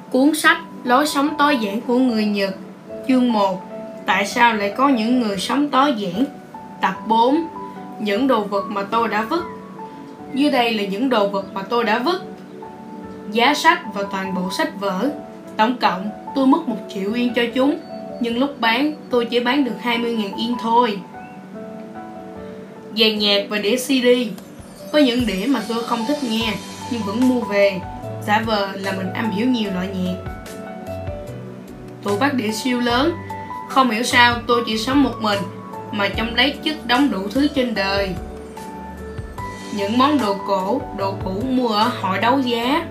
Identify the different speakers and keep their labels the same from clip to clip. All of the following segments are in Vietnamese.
Speaker 1: Cuốn sách Lối sống tối giản của người Nhật. Chương 1. Tại sao lại có những người sống tối giản? Tập 4. Những đồ vật mà tôi đã vứt. Dưới đây là những đồ vật mà tôi đã vứt. Giá sách và toàn bộ sách vở. Tổng cộng tôi mất 1 triệu yên cho chúng, nhưng lúc bán tôi chỉ bán được 20.000 yên thôi. Dàn nhạc và đĩa CD. Có những đĩa mà tôi không thích nghe nhưng vẫn mua về, giả vờ là mình am hiểu nhiều loại nhạc. Tủ bát đĩa siêu lớn. Không hiểu sao tôi chỉ sống một mình mà trong đấy chất đống đủ thứ trên đời. Những món đồ cổ, đồ cũ mua ở hội đấu giá.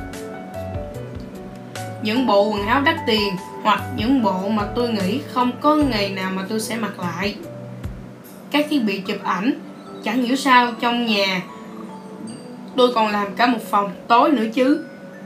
Speaker 1: Những bộ quần áo đắt tiền hoặc những bộ mà tôi nghĩ không có ngày nào mà tôi sẽ mặc lại. Các thiết bị chụp ảnh. Chẳng hiểu sao trong nhà tôi còn làm cả một phòng tối nữa chứ.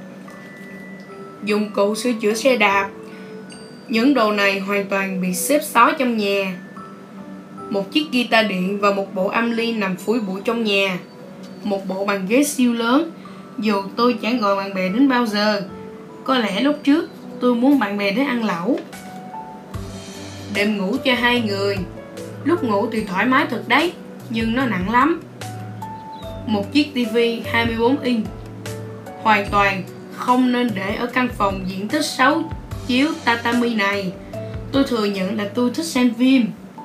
Speaker 1: Dụng cụ sửa chữa xe đạp. Những đồ này hoàn toàn bị xếp xó trong nhà. Một chiếc guitar điện và một bộ âm ly nằm phủi bụi trong nhà. Một bộ bàn ghế siêu lớn, dù tôi chẳng gọi bạn bè đến bao giờ. Có lẽ lúc trước tôi muốn bạn bè đến ăn lẩu. Đệm ngủ cho 2 người. Lúc ngủ thì thoải mái thật đấy, nhưng nó nặng lắm. Một chiếc tivi 24 inch. Hoàn toàn không nên để ở căn phòng diện tích 6 chiếu tatami này. Tôi thừa nhận là tôi thích xem phim.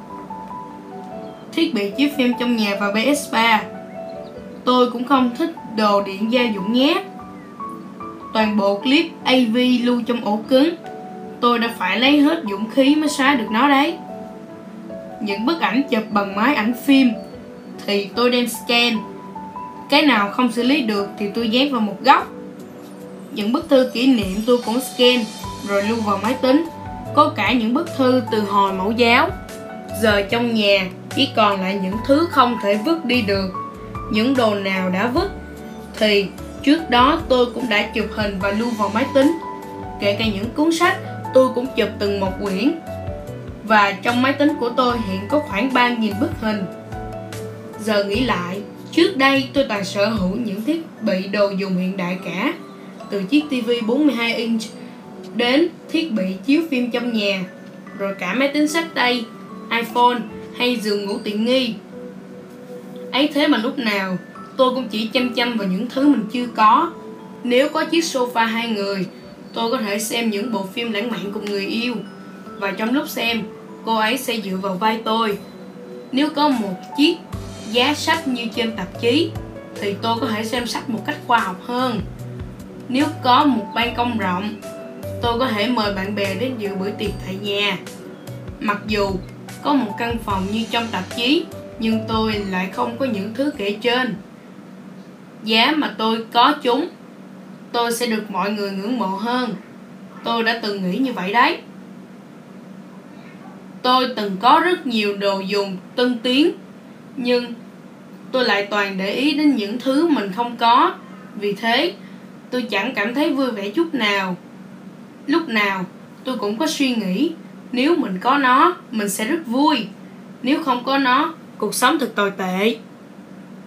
Speaker 1: Thiết bị chiếu phim trong nhà và PS3. Tôi cũng không thích đồ điện gia dụng nhé. Toàn bộ clip AV lưu trong ổ cứng. Tôi đã phải lấy hết dũng khí mới xóa được nó đấy. Những bức ảnh chụp bằng máy ảnh phim thì tôi đem scan. Cái nào không xử lý được thì tôi dán vào một góc. Những bức thư kỷ niệm tôi cũng scan rồi lưu vào máy tính. Có cả những bức thư từ hồi mẫu giáo. Giờ trong nhà chỉ còn lại những thứ không thể vứt đi được. Những đồ nào đã vứt thì trước đó tôi cũng đã chụp hình và lưu vào máy tính. Kể cả những cuốn sách tôi cũng chụp từng một quyển. Và trong máy tính của tôi hiện có khoảng 3.000 bức hình. Giờ nghĩ lại, trước đây tôi toàn sở hữu những thiết bị đồ dùng hiện đại cả. Từ chiếc TV 42 inch đến thiết bị chiếu phim trong nhà, rồi cả máy tính xách tay, iPhone hay giường ngủ tiện nghi. Ấy thế mà lúc nào tôi cũng chỉ chăm chăm vào những thứ mình chưa có. Nếu có chiếc sofa 2 người, tôi có thể xem những bộ phim lãng mạn cùng người yêu. Và trong lúc xem, cô ấy sẽ dựa vào vai tôi. Nếu có một chiếc giá sách như trên tạp chí thì tôi có thể xem sách một cách khoa học hơn. Nếu có một ban công rộng, tôi có thể mời bạn bè đến dự bữa tiệc tại nhà. Mặc dù có một căn phòng như trong tạp chí, nhưng tôi lại không có những thứ kể trên. Giá mà tôi có chúng, tôi sẽ được mọi người ngưỡng mộ hơn. Tôi đã từng nghĩ như vậy đấy. Tôi từng có rất nhiều đồ dùng tân tiến, nhưng tôi lại toàn để ý đến những thứ mình không có. Vì thế, tôi chẳng cảm thấy vui vẻ chút nào. Lúc nào, tôi cũng có suy nghĩ, nếu mình có nó, mình sẽ rất vui. Nếu không có nó, cuộc sống thật tồi tệ.